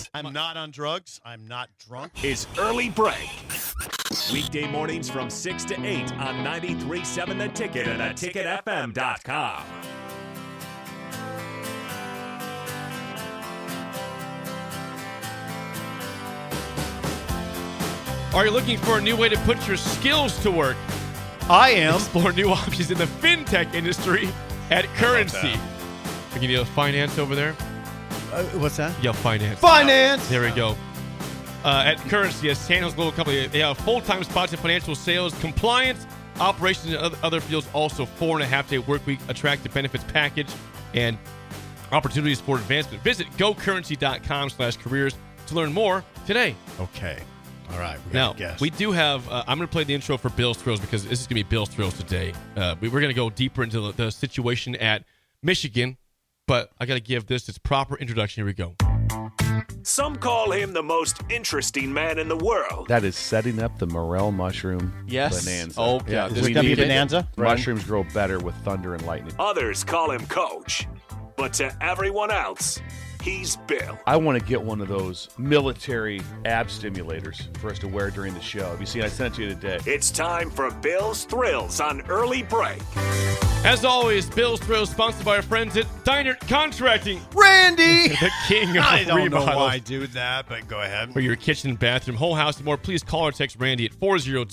I'm not on drugs. I'm not drunk. Is Early Break. Weekday mornings from 6 to 8 on 93.7 The Ticket and theticketfm.com. Are you looking for a new way to put your skills to work? I am. Explore new options in the fintech industry at Currency. Can you yell finance over there? What's that? Yell finance. Finance! There we go. At Currency, a San Jose global company, they have full-time spots in financial sales, compliance, operations, and other fields. Also, 4.5-day work week, attractive benefits package, and opportunities for advancement. Visit gocurrency.com/careers to learn more today. Okay. All right. Now, we do have, I'm going to play the intro for Bill's Thrills because this is going to be Bill's Thrills today. We're going to go deeper into the situation at Michigan, but I got to give this its proper introduction. Here we go. Some call him the most interesting man in the world. That is setting up the morel mushroom Yes. bonanza. Okay. Yeah, Is this we going to need be it. bonanza? Mushrooms grow better with thunder and lightning. Others call him Coach. But to everyone else, he's Bill. I want to get one of those military ab stimulators for us to wear during the show. Have you seen? I sent it to you today. It's time for Bill's Thrills on Early Break. As always, Bill's Thrills sponsored by our friends at Dynert Contracting, Randy! the king of I don't know remodels. why I do that, but go ahead. For your kitchen, bathroom, whole house, and more, please call or text Randy at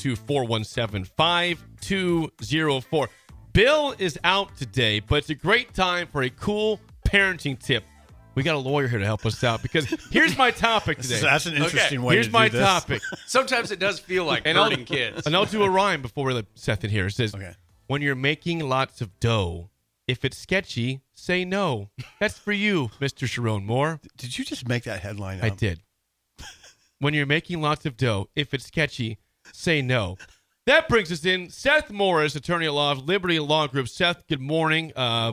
402-417-5204. Bill is out today, but it's a great time for a cool parenting tip. We got a lawyer here to help us out because here's my topic today. That's an interesting way Here's to do my this. topic. Sometimes it does feel like hurting kids. And I'll do a rhyme before we let Seth in here. It says, Okay. when you're making lots of dough, if it's sketchy, say no. That's for you, Mr. Sharon Moore. Did you just make that headline up? I did. When you're making lots of dough, if it's sketchy, say no. That brings us in Seth Morris, attorney at law of Liberty Law Group. Seth, good morning.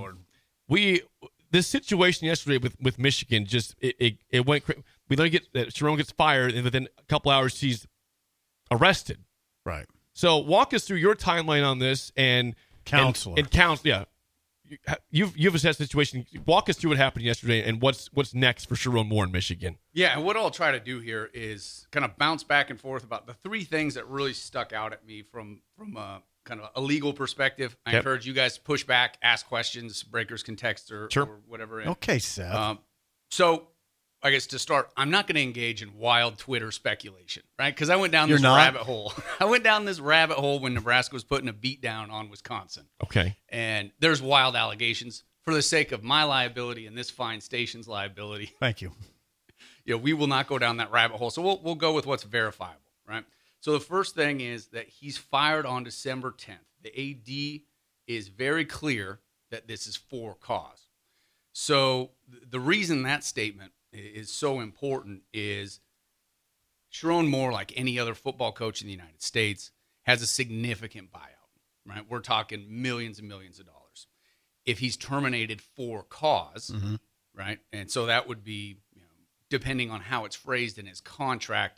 This situation yesterday with Michigan just it went. We let Sharon gets fired, and within a couple hours she's arrested. Right. So walk us through your timeline on this and Counselor. and counsel. Yeah, you've assessed the situation. Walk us through what happened yesterday and what's next for Sharon Moore in Michigan. Yeah, and what I'll try to do here is kind of bounce back and forth about the three things that really stuck out at me from kind of a legal perspective. I encourage you guys to push back, ask questions. Breakers can text or whatever. Okay, Seth. So I guess to start, I'm not going to engage in wild Twitter speculation, right? Because I went down You're this not? rabbit hole. I went down this rabbit hole when Nebraska was putting a beat down on Wisconsin. Okay. And there's wild allegations. For the sake of my liability and this fine station's liability, Thank you. we will not go down that rabbit hole. So we'll go with what's verifiable, right? So the first thing is that he's fired on December 10th. The AD is very clear that this is for cause. So the reason that statement is so important is Sharon Moore, like any other football coach in the United States, has a significant buyout, right? We're talking millions and millions of dollars. If he's terminated for cause, right? And so that would be, depending on how it's phrased in his contract,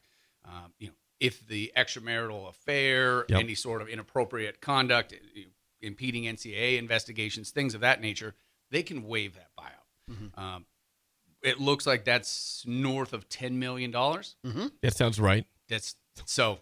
if the extramarital affair, any sort of inappropriate conduct, impeding NCAA investigations, things of that nature, they can waive that buyout. It looks like that's north of $10 million. That sounds right. That's so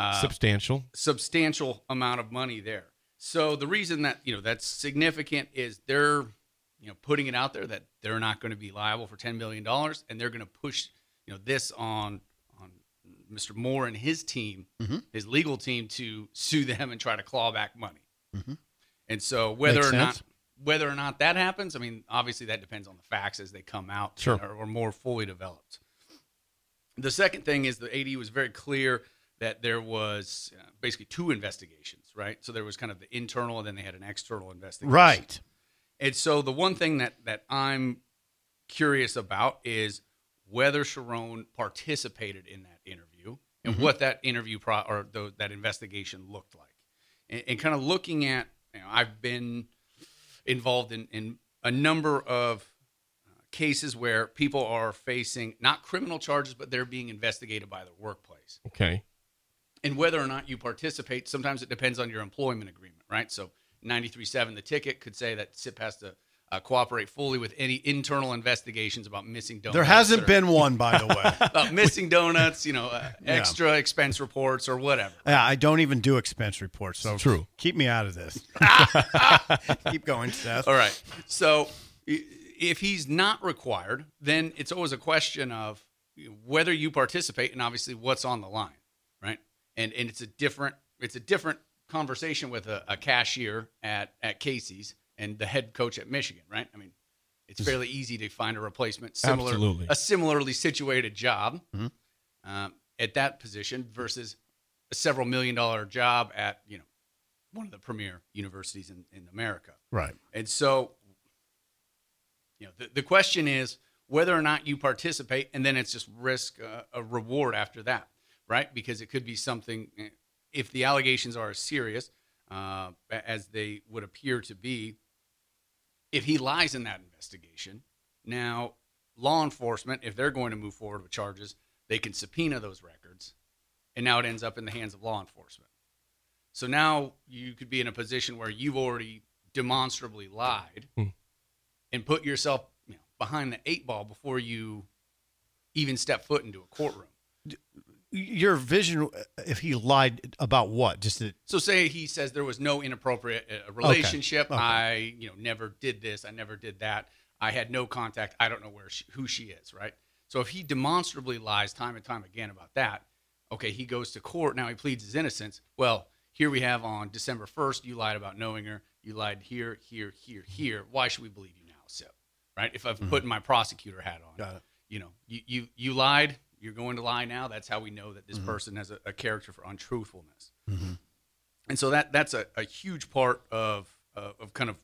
Substantial amount of money there. So the reason that that's significant is they're putting it out there that they're not going to be liable for $10 million, and they're going to push this on Mr. Moore and his team, his legal team, to sue them and try to claw back money. And so whether or not that happens, I mean, obviously that depends on the facts as they come out or more fully developed. The second thing is the AD was very clear that there was basically two investigations, right? So there was kind of the internal, and then they had an external investigation. Right. And so the one thing that I'm curious about is whether Sharon participated in that interview and what that interview that investigation looked like. And kind of looking at, I've been involved in a number of cases where people are facing not criminal charges, but they're being investigated by their workplace. Okay. And whether or not you participate, sometimes it depends on your employment agreement, right? So 93.7 The Ticket could say that SIP has to cooperate fully with any internal investigations about missing donuts. There hasn't been one, by the way. About missing donuts, extra expense reports or whatever. Yeah, I don't even do expense reports, so True. keep me out of this. Keep going, Seth. All right. So if he's not required, then it's always a question of whether you participate and obviously what's on the line, right? And it's a different conversation with a cashier at Casey's and the head coach at Michigan, right? I mean, it's fairly easy to find a replacement, Absolutely. a similarly situated job at that position versus a several $1 million job at one of the premier universities in America. Right. And so, the question is whether or not you participate, and then it's just risk a reward after that, right? Because it could be something, if the allegations are as serious as they would appear to be, if he lies in that investigation, now law enforcement, if they're going to move forward with charges, they can subpoena those records, and now it ends up in the hands of law enforcement. So now you could be in a position where you've already demonstrably lied and put yourself behind the 8 ball before you even step foot into a courtroom. Your vision, if he lied about what? Just that. So say he says there was no inappropriate relationship. Okay. I never did this. I never did that. I had no contact. I don't know who she is, right? So if he demonstrably lies time and time again about that, okay, he goes to court. Now he pleads his innocence. Well, here we have on December 1st, you lied about knowing her. You lied here, here, here, here. Why should we believe you now? So, right? If I've put my prosecutor hat on, Got it. You lied. You're going to lie now. That's how we know that this person has a character for untruthfulness. And so that's a huge part of kind of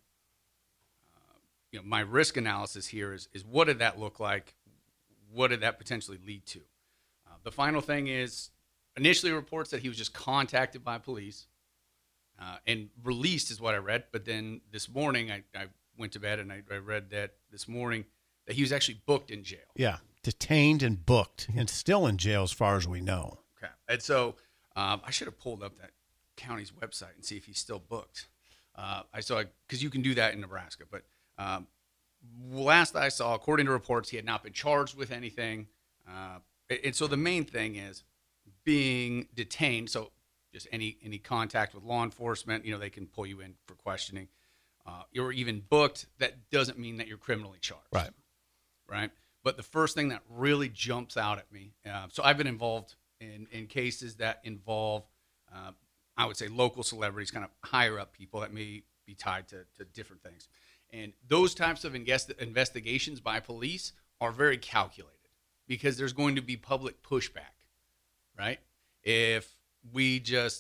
my risk analysis here is what did that look like? What did that potentially lead to? The final thing is initially reports that he was just contacted by police and released is what I read. But then this morning I went to bed and I read that this morning that he was actually booked in jail. Yeah. Detained and booked and still in jail as far as we know. Okay. And so I should have pulled up that county's website and see if he's still booked. I saw, because you can do that in Nebraska. But last I saw, according to reports, he had not been charged with anything. And so the main thing is being detained. So just any contact with law enforcement, they can pull you in for questioning. You're even booked. That doesn't mean that you're criminally charged. Right. Right. But the first thing that really jumps out at me, so I've been involved in cases that involve, I would say, local celebrities, kind of higher up people that may be tied to different things. And those types of investigations by police are very calculated because there's going to be public pushback, right? If we just,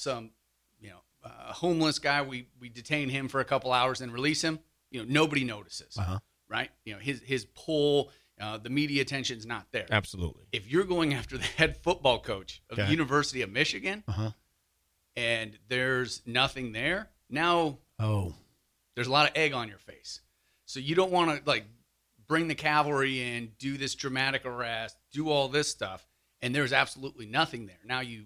a homeless guy, we detain him for a couple hours and release him, nobody notices, right? His pull, the media attention's not there. Absolutely. If you're going after the head football coach of the University of Michigan and there's nothing there, now there's a lot of egg on your face. So you don't want to bring the cavalry in, do this dramatic arrest, do all this stuff, and there's absolutely nothing there. Now you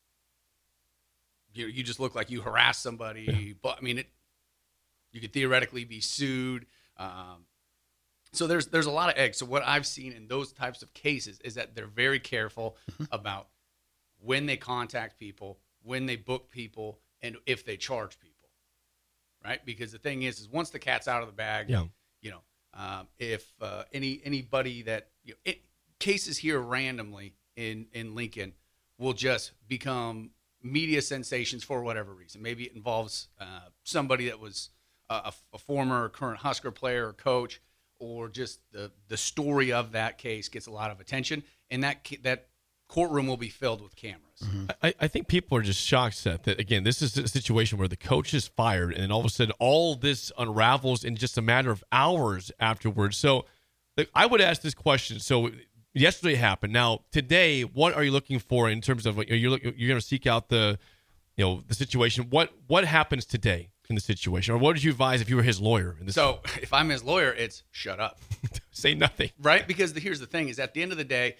just look like you harassed somebody. Yeah. But I mean, you could theoretically be sued. So there's a lot of eggs. So what I've seen in those types of cases is that they're very careful about when they contact people, when they book people, and if they charge people, right? Because the thing is once the cat's out of the bag, if anybody that cases here randomly in Lincoln will just become media sensations for whatever reason. Maybe it involves somebody that was a former or current Husker player or coach, or just the story of that case gets a lot of attention, and that courtroom will be filled with cameras. I think people are just shocked, Seth, that, again, this is a situation where the coach is fired, and then all of a sudden all this unravels in just a matter of hours afterwards. So I would ask this question. So yesterday it happened. Now, today, what are you looking for in terms of you're going to seek out the situation? What happens today in the situation, or what would you advise if you were his lawyer? So if I'm his lawyer, it's shut up. Say nothing. Right? Because here's the thing is at the end of the day,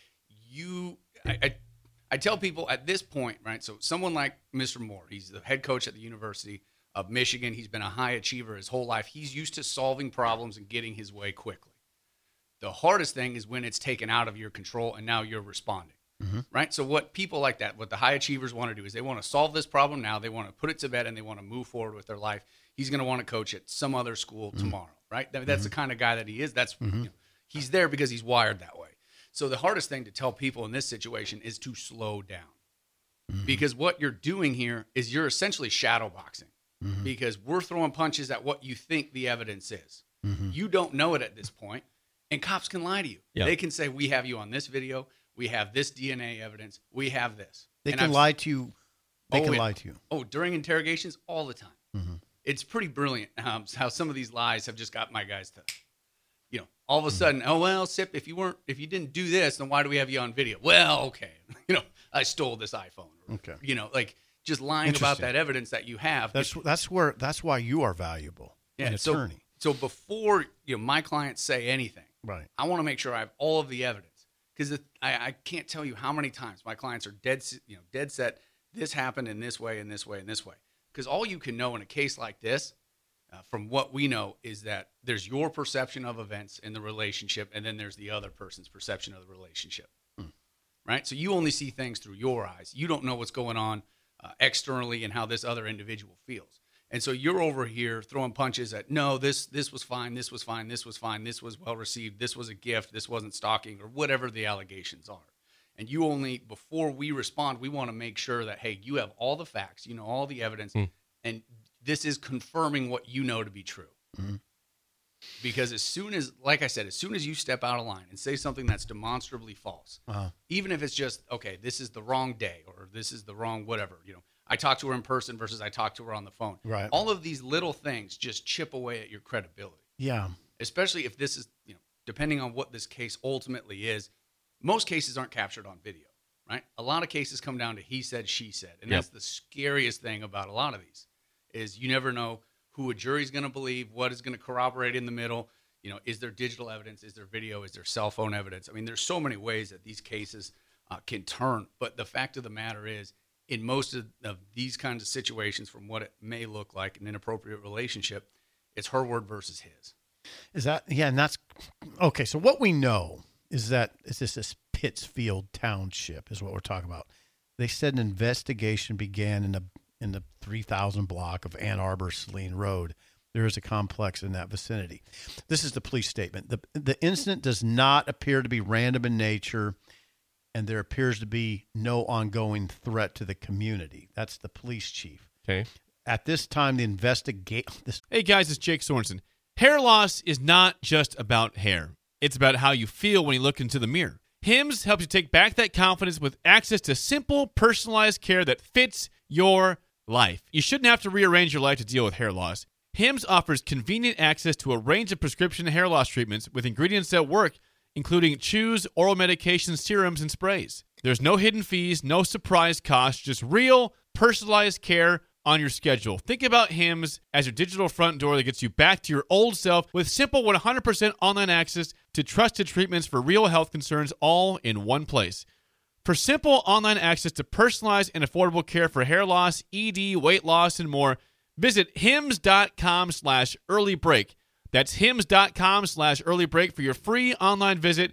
I tell people at this point, right? So someone like Mr. Moore, he's the head coach at the University of Michigan. He's been a high achiever his whole life. He's used to solving problems and getting his way quickly. The hardest thing is when it's taken out of your control and now you're responding, right? So what people like that, what the high achievers want to do is they want to solve this problem now. They want to put it to bed and they want to move forward with their life. He's going to want to coach at some other school tomorrow, right? That's the kind of guy that he is. That's he's there because he's wired that way. So the hardest thing to tell people in this situation is to slow down. Because what you're doing here is you're essentially shadow boxing because we're throwing punches at what you think the evidence is. You don't know it at this point, and cops can lie to you. Yeah. They can say, we have you on this video. We have this DNA evidence. We have this. They And can I've- lie to you. They can yeah. lie to you. Oh, during interrogations, all the time. It's pretty brilliant how some of these lies have just got my guys to, all of a sudden, oh, well, Sip, if you didn't do this, then why do we have you on video? Well, okay. I stole this iPhone. Or, Okay. Like just lying about Interesting. that evidence that you have. That's why you are valuable. An attorney. So before my clients say anything, Right. I want to make sure I have all of the evidence because I can't tell you how many times my clients are dead set. This happened in this way, in this way, in this way. Because all you can know in a case like this, from what we know, is that there's your perception of events in the relationship, and then there's the other person's perception of the relationship. Right? So you only see things through your eyes. You don't know what's going on externally and how this other individual feels. And so you're over here throwing punches at, no, this was fine, this was fine, this was fine, this was well received, this was a gift, this wasn't stalking, or whatever the allegations are. And you only, before we respond, we want to make sure that, hey, you have all the facts, all the evidence, and this is confirming what you know to be true. Because as soon as you step out of line and say something that's demonstrably false, even if it's just, okay, this is the wrong day or this is the wrong whatever, I talked to her in person versus I talked to her on the phone. Right. All of these little things just chip away at your credibility, Yeah. especially if this is, depending on what this case ultimately is. Most cases aren't captured on video, right? A lot of cases come down to he said, she said. And that's the scariest thing about a lot of these is you never know who a jury's going to believe, what is going to corroborate in the middle. Is there digital evidence? Is there video? Is there cell phone evidence? I mean, there's so many ways that these cases can turn. But the fact of the matter is, in most of these kinds of situations, from what it may look like an inappropriate relationship, it's her word versus his. Is that, and that's, okay, so what we know is that this Pittsfield Township is what we're talking about. They said an investigation began in the 3000 block of Ann Arbor Saline Road. There is a complex in that vicinity. This is the police statement. The incident does not appear to be random in nature, and there appears to be no ongoing threat to the community. That's the police chief. Okay. At this time, the Hey guys, it's Jake Sorensen. Hair loss is not just about hair. It's about how you feel when you look into the mirror. Hims helps you take back that confidence with access to simple, personalized care that fits your life. You shouldn't have to rearrange your life to deal with hair loss. Hims offers convenient access to a range of prescription hair loss treatments with ingredients that work, including chews, oral medications, serums, and sprays. There's no hidden fees, no surprise costs, just real, personalized care on your schedule. Think about Hims as your digital front door that gets you back to your old self with simple 100% online access to trusted treatments for real health concerns all in one place. For simple online access to personalized and affordable care for hair loss, ED, weight loss, and more, visit hims.com/earlybreak. That's hims.com/earlybreak for your free online visit.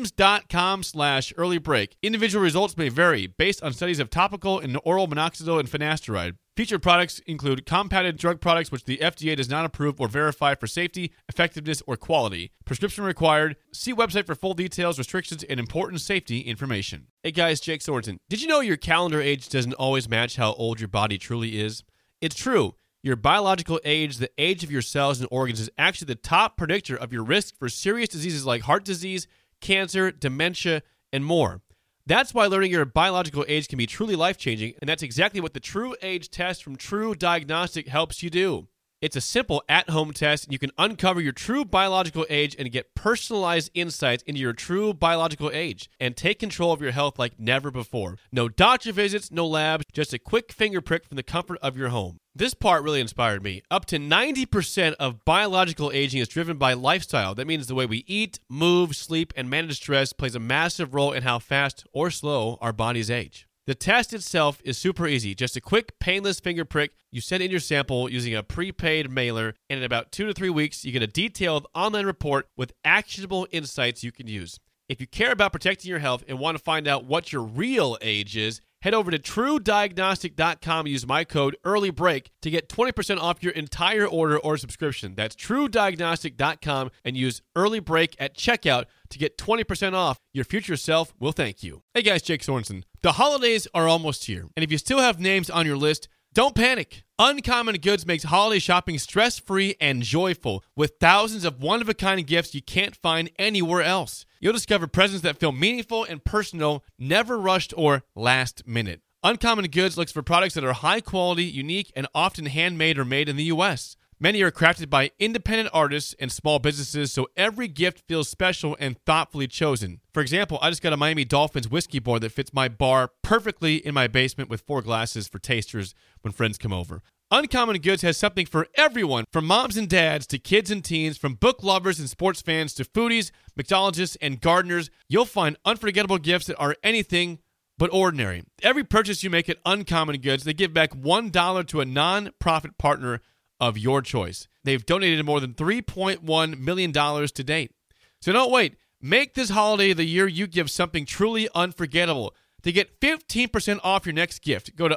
hims.com/earlybreak. Individual results may vary based on studies of topical and oral minoxidil and finasteride. Featured products include compounded drug products which the FDA does not approve or verify for safety, effectiveness, or quality. Prescription required. See website for full details, restrictions, and important safety information. Hey guys, Jake Sorensen. Did you know your calendar age doesn't always match how old your body truly is? It's true. Your biological age, the age of your cells and organs, is actually the top predictor of your risk for serious diseases like heart disease, cancer, dementia, and more. That's why learning your biological age can be truly life-changing, and that's exactly what the True Age test from True Diagnostic helps you do. It's a simple at-home test, and you can uncover your true biological age and get personalized insights into your true biological age and take control of your health like never before. No doctor visits, no labs, just a quick finger prick from the comfort of your home. This part really inspired me. Up to 90% of biological aging is driven by lifestyle. That means the way we eat, move, sleep, and manage stress plays a massive role in how fast or slow our bodies age. The test itself is super easy. Just a quick, painless finger prick. You send in your sample using a prepaid mailer, and in about 2 to 3 weeks, you get a detailed online report with actionable insights you can use. If you care about protecting your health and want to find out what your real age is, head over to TrueDiagnostic.com and use my code EARLYBREAK to get 20% off your entire order or subscription. That's TrueDiagnostic.com and use EARLYBREAK at checkout to get 20% off. Your future self will thank you. Hey guys, Jake Sorensen. The holidays are almost here, and if you still have names on your list, don't panic. Uncommon Goods makes holiday shopping stress-free and joyful with thousands of one-of-a-kind gifts you can't find anywhere else. You'll discover presents that feel meaningful and personal, never rushed or last minute. Uncommon Goods looks for products that are high quality, unique, and often handmade or made in the U.S. Many are crafted by independent artists and small businesses, so every gift feels special and thoughtfully chosen. For example, I just got a Miami Dolphins whiskey board that fits my bar perfectly in my basement with 4 glasses for tasters when friends come over. Uncommon Goods has something for everyone, from moms and dads to kids and teens, from book lovers and sports fans to foodies, mixologists, and gardeners. You'll find unforgettable gifts that are anything but ordinary. Every purchase you make at Uncommon Goods, they give back $1 to a non-profit partner of your choice. They've donated more than $3.1 million to date. So don't wait. Make this holiday the year you give something truly unforgettable. To get 15% off your next gift, go to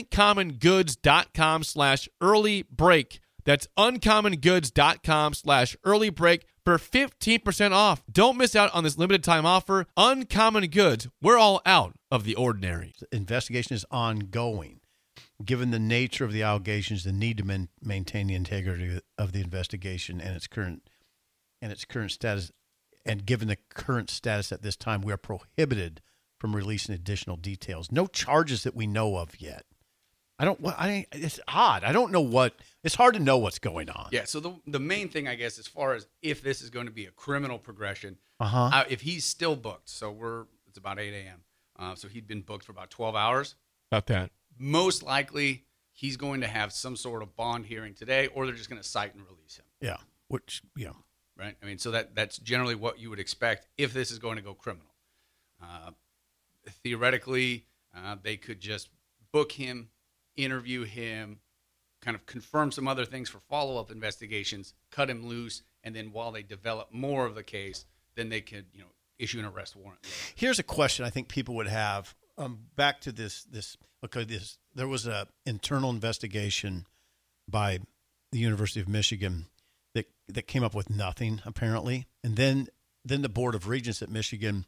uncommongoods.com/earlybreak. That's uncommongoods.com/earlybreak for 15% off. Don't miss out on this limited time offer. Uncommon Goods. We're all out of the ordinary. The investigation is ongoing. Given the nature of the allegations, the need to maintain the integrity of the investigation and its current status, and given the current status at this time, we are prohibited from releasing additional details. No charges that we know of yet. It's odd. I don't know what. It's hard to know what's going on. Yeah. So the main thing, I guess, as far as if this is going to be a criminal progression, if he's still booked, so it's about 8 a.m. So he'd been booked for about 12 hours. About that. Most likely, he's going to have some sort of bond hearing today, or they're just going to cite and release him. Yeah. Right. I mean, so that's generally what you would expect if this is going to go criminal. Theoretically, they could just book him, interview him, kind of confirm some other things for follow-up investigations, cut him loose, and then while they develop more of the case, then they could, issue an arrest warrant. Here's a question I think people would have. Back to this. There was an internal investigation by the University of Michigan that came up with nothing apparently, and then the Board of Regents at Michigan,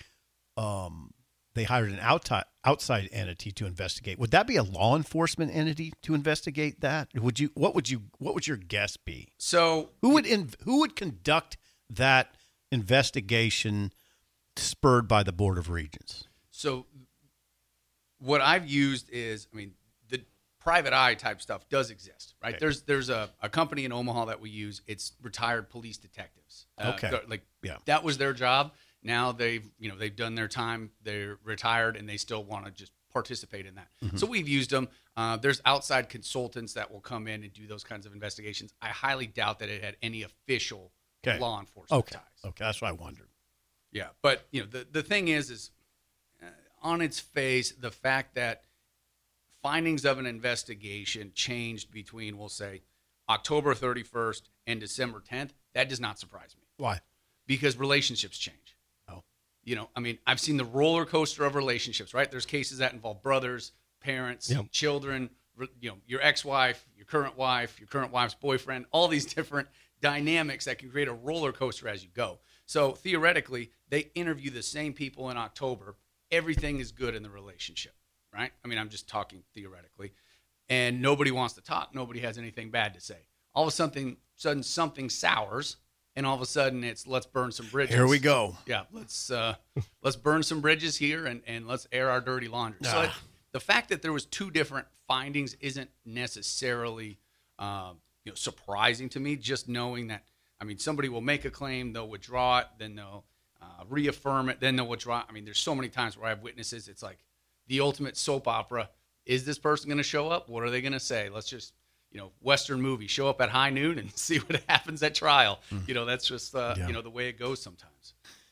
they hired an outside entity to investigate. Would that be a law enforcement entity to investigate that? What would your guess be? So who would conduct that investigation spurred by the Board of Regents? So what I've used is, the private eye type stuff does exist, right? Okay. There's a company in Omaha that we use. It's retired police detectives. That was their job. Now they've done their time. They're retired and they still want to just participate in that. Mm-hmm. So we've used them. There's outside consultants that will come in and do those kinds of investigations. I highly doubt that it had any official law enforcement ties. Okay, that's what I wondered. Yeah, but the thing is on its face, the fact that findings of an investigation changed between, we'll say, October 31st and December 10th, that does not surprise me. Why? Because relationships change. Oh. I've seen the roller coaster of relationships, right? There's cases that involve brothers, parents, children, your ex-wife, your current wife's boyfriend, all these different dynamics that can create a roller coaster as you go. So theoretically, they interview the same people in October. Everything is good in the relationship, right? I'm just talking theoretically. And nobody wants to talk. Nobody has anything bad to say. All of a sudden something sours, and all of a sudden it's let's burn some bridges. Here we go. Yeah, let's burn some bridges here and let's air our dirty laundry. So the fact that there was 2 different findings isn't necessarily surprising to me, just knowing that, somebody will make a claim, they'll withdraw it, then they'll reaffirm it, then they'll withdraw. There's so many times where I have witnesses. It's like the ultimate soap opera. Is this person going to show up? What are they going to say? Let's just, Western movie, show up at high noon and see what happens at trial. That's just, the way it goes sometimes.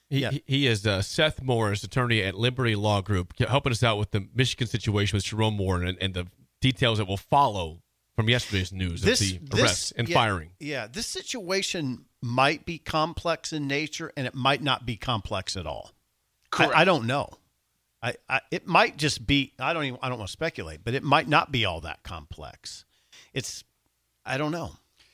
He is Seth Morris, attorney at Liberty Law Group, helping us out with the Michigan situation with Sharon Moore and the details that will follow from yesterday's news of the arrest and firing. Yeah, this situation might be complex in nature, and it might not be complex at all. Correct. I don't know. It might just be. I don't want to speculate, but it might not be all that complex. I don't know.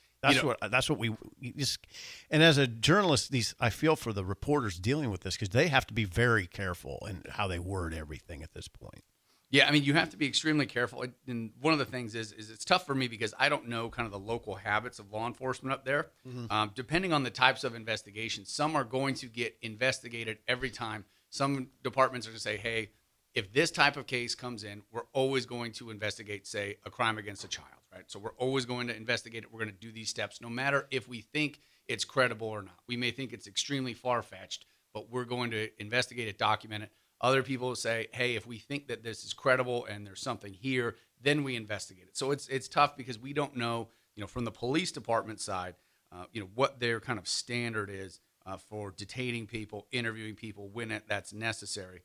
That's what we just. And as a journalist, I feel for the reporters dealing with this because they have to be very careful in how they word everything at this point. Yeah, I mean, you have to be extremely careful. And one of the things is it's tough for me because I don't know kind of the local habits of law enforcement up there. Mm-hmm. Depending on the types of investigations, some are going to get investigated every time. Some departments are going to say, hey, if this type of case comes in, we're always going to investigate, say, a crime against a child, right? So we're always going to investigate it. We're going to do these steps, no matter if we think it's credible or not. We may think it's extremely far-fetched, but we're going to investigate it, document it. Other people say, hey, if we think that this is credible and there's something here, then we investigate it. So it's tough because we don't know, from the police department side, what their kind of standard is for detaining people, interviewing people when that's necessary.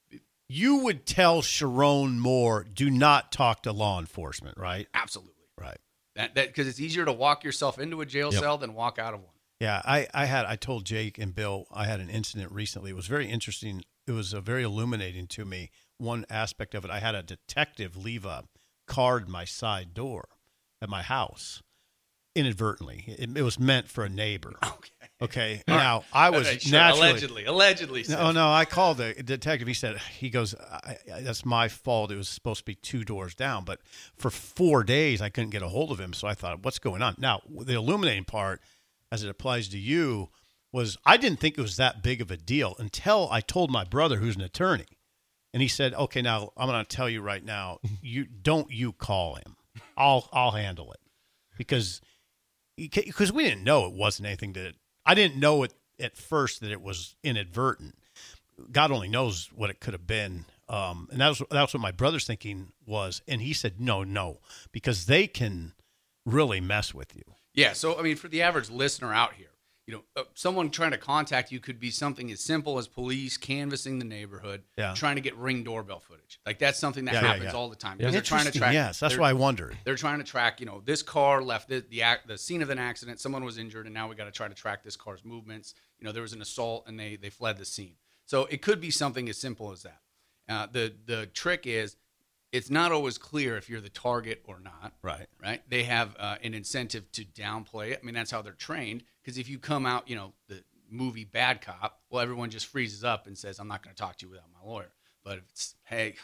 You would tell Sharon Moore, do not talk to law enforcement, right? Absolutely. Right. That because it's easier to walk yourself into a jail cell than walk out of one. Yeah, I told Jake and Bill I had an incident recently. It was very interesting. It was very illuminating to me. One aspect of it, I had a detective leave a card in my side door at my house inadvertently. It was meant for a neighbor. Okay. Now I was naturally allegedly. No. I called the detective. He goes, that's my fault. It was supposed to be 2 doors down, but for 4 days I couldn't get a hold of him. So I thought, what's going on? Now the illuminating part, as it applies to you, was I didn't think it was that big of a deal until I told my brother, who's an attorney, and he said, "Okay, now I'm going to tell you right now, you call him. I'll handle it because we didn't know it wasn't anything that I didn't know it at first that it was inadvertent. God only knows what it could have been, and that was what my brother's thinking was, and he said, no, because they can really mess with you. Yeah, so I mean, for the average listener out here, someone trying to contact you could be something as simple as police canvassing the neighborhood, trying to get Ring doorbell footage. Like that's something that happens all the time. Because they're trying to track. Yes, that's why I wondered. They're trying to track. This car left the scene of an accident. Someone was injured, and now we got to try to track this car's movements. There was an assault, and they fled the scene. So it could be something as simple as that. The trick is, it's not always clear if you're the target or not. Right. They have an incentive to downplay it. I mean, that's how they're trained. Because if you come out, the movie Bad Cop, well, everyone just freezes up and says, I'm not going to talk to you without my lawyer. But if it's, hey,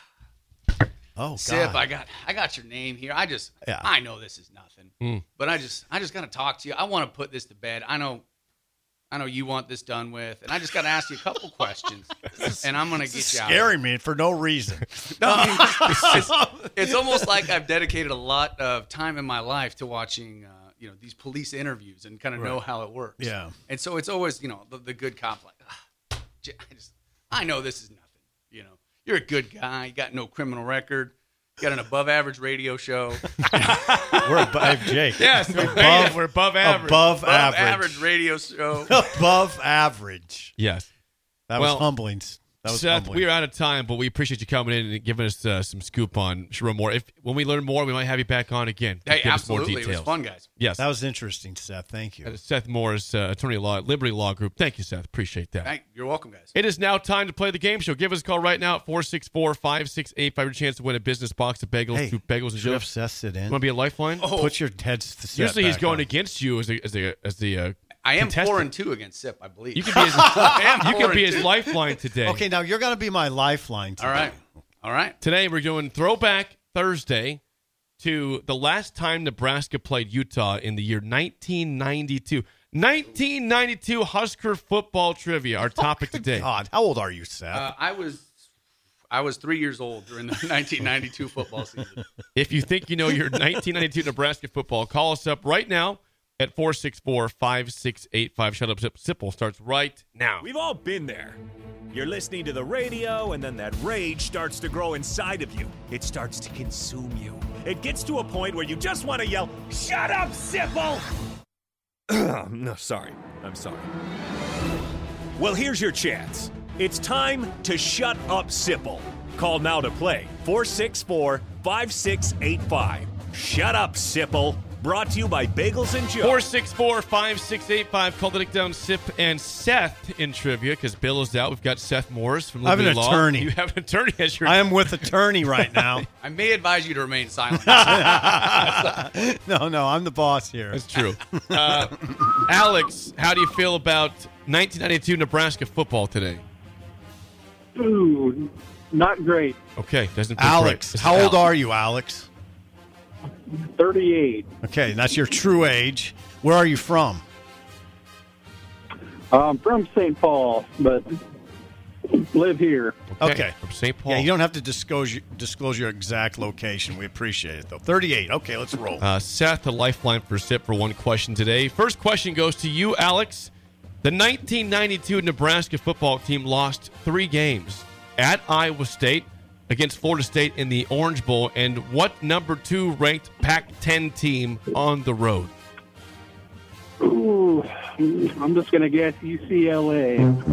Sip, I got your name here. I know this is nothing. But I just got to talk to you. I want to put this to bed. I know you want this done with, and I just got to ask you a couple questions, and I'm going to get you out. Scaring me for no reason. No, I mean, it's almost like I've dedicated a lot of time in my life to watching, these police interviews and kind of know how it works. Yeah. And so it's always, the good cop, like, I know this is nothing. You're a good guy. You got no criminal record. You got an above-average radio show. We're above Jake. Yes, we're above average. Above average radio show. Above average. Yes. That was humbling. Seth, we are out of time, but we appreciate you coming in and giving us some scoop on Sharon Moore. When we learn more, we might have you back on again. Hey, give absolutely. Us more details. It was fun, guys. Yes. That was interesting, Seth. Thank you. Seth Morris, attorney at law at Liberty Law Group. Thank you, Seth. Appreciate that. You're welcome, guys. It is now time to play the game show. Give us a call right now at 464-5685. Your chance to win a business box of bagels. Hey, 2 bagels and should have chips. Seth sit in? Want to be a lifeline? Oh. Put your heads to Seth. Usually he's going on. against you as the I am contestant. 4-2 against Sip, I believe. You can be his lifeline today. Okay, now you're going to be my lifeline today. All right. Today we're doing Throwback Thursday to the last time Nebraska played Utah in the year 1992. 1992 Husker football trivia, our topic today. God, how old are you, Seth? I was 3 years old during the 1992 football season. If you think you know your 1992 Nebraska football, call us up right now at 464-5685. Shut Up Sipple starts right now. We've all been there. You're listening to the radio, and then that rage starts to grow inside of you. It starts to consume you. It gets to a point where you just want to yell, "Shut up, Sipple!" No, sorry. I'm sorry. Well, here's your chance. It's time to shut up Sipple. Call now to play 464-5685. Shut up, Sipple. Brought to you by Bagels and Joe. 464-5685. Call the Dick Down Sip and Seth in trivia because Bill is out. We've got Seth Morris from I have an Liberty Law. attorney. You have an attorney as your I am with attorney right now. I may advise you to remain silent. No, I'm the boss here. That's true. Alex, how do you feel about 1992 Nebraska football today? Ooh, not great. Okay, doesn't feel Alex, great. how old are you, Alex? 38. Okay, that's your true age. Where are you from? I'm from St. Paul, but live here. Okay. From St. Paul. Yeah, you don't have to disclose your exact location. We appreciate it, though. 38. Okay, let's roll. Seth, the lifeline for SIP for one question today. First question goes to you, Alex. The 1992 Nebraska football team lost 3 games at Iowa State, against Florida State in the Orange Bowl, and what number 2 ranked Pac-10 team on the road? Ooh, I'm just going to guess UCLA.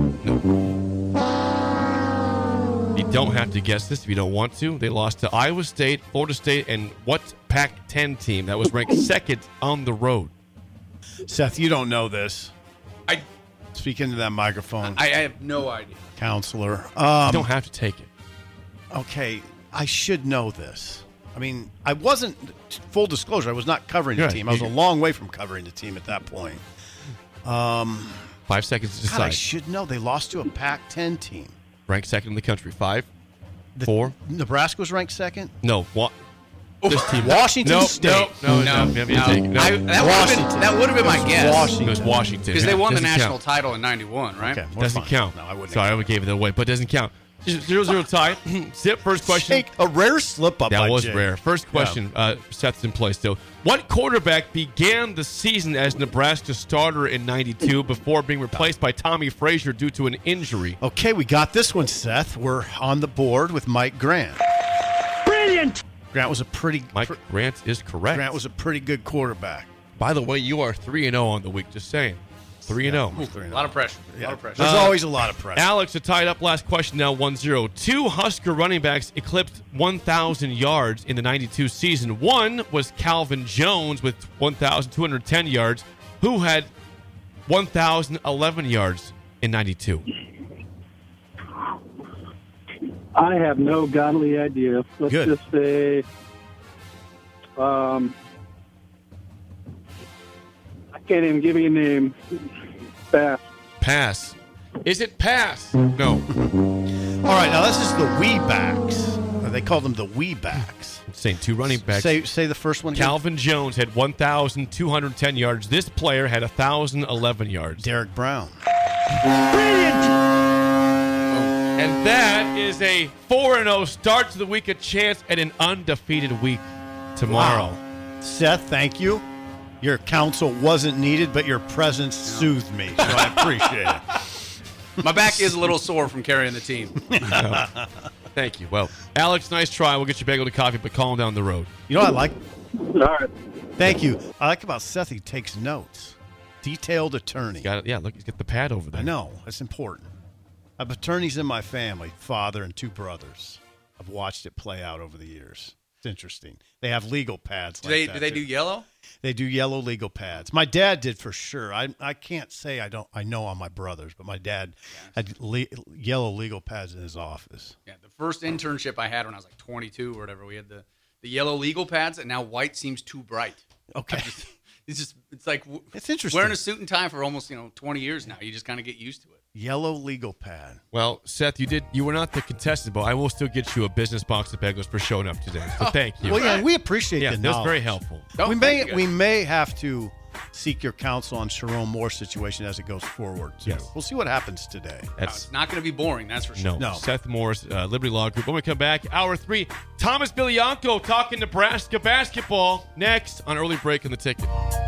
You don't have to guess this if you don't want to. They lost to Iowa State, Florida State, and what Pac-10 team that was ranked second on the road? Seth, you don't know this. I Speak into that microphone, have no idea. counselor. You don't have to take it. Okay, I should know this. I mean, I wasn't, full disclosure, I was not covering the Right. team. I was a long way from covering the team at that point. 5 seconds to God, I decide. should know. They lost to a Pac-10 team. Ranked second in the country. 5, 4. Nebraska was ranked second? No. This team. Washington State. No. That would have been my guess. Washington. It was Washington. Because they won the Doesn't national count. title in 91, right? Okay, we're Doesn't fine. count. No, I wouldn't. Sorry, I would gave it away, but doesn't count. 0-0 tie. Sip, first question. Jake, a rare slip up. That by was Jake. rare. First question, Seth's in place still. What quarterback began the season as Nebraska's starter in 92 before being replaced by Tommy Frazier due to an injury? Okay, we got this one, Seth. We're on the board with Mike Grant. Brilliant! Grant was a pretty Mike Grant is correct. Grant was a pretty good quarterback. By the way, you are 3-0 on the week. Just saying. 3-0. A lot of pressure. A lot of pressure. There's always a lot of pressure. Alex, a tied up last question now 1-0. 2 Husker running backs eclipsed 1,000 yards in the 92 season. One was Calvin Jones with 1,210 yards, who had 1,011 yards in 92. I have no godly idea. Let's Good. just say, I can't even give you a name. Pass. Pass. Is it pass? No. All right, now this is the wee backs. They call them the wee backs. I'm saying 2 running backs. Say the first one. again. Calvin Jones had 1,210 yards. This player had 1,011 yards. Derek Brown. And that is a 4-0 start to the week, a chance at an undefeated week tomorrow. Wow. Seth, thank you. Your counsel wasn't needed, but your presence soothed me, so I appreciate it. My back is a little sore from carrying the team. Thank you. Well, Alex, nice try. We'll get you bagel to coffee, but call him down the road. You know what I like? All right. Thank you. I like about Seth, he takes notes. Detailed attorney. Got it. Yeah, look, he's got the pad over there. I know. That's important. I have attorneys in my family, father and 2 brothers. I've watched it play out over the years. It's interesting. They have legal pads Do like they that, do they too. do yellow? They do yellow legal pads. My dad did for sure. I can't say I know on my brothers, but my dad had yellow legal pads in his office. Yeah, the first internship I had when I was like 22 or whatever, we had the yellow legal pads, and now white seems too bright. Okay. It's like It's interesting. wearing a suit and tie for almost 20 years now. You just kind of get used to it. Yellow legal pad. Well, Seth, you were not the contestant, but I will still get you a business box of bagels for showing up today. So thank you. Well, yeah, we appreciate yeah, the that's knowledge. very helpful. Oh, we thank you, may guys. have to seek your counsel on Sharon Moore's situation as it goes forward, too. Yes. We'll see what happens today. That's It's not going to be boring, that's for sure. no. No. Seth Morris, Liberty Law Group. When we come back, hour 3, Thomas Bilianco talking Nebraska basketball next on Early Break in the Ticket.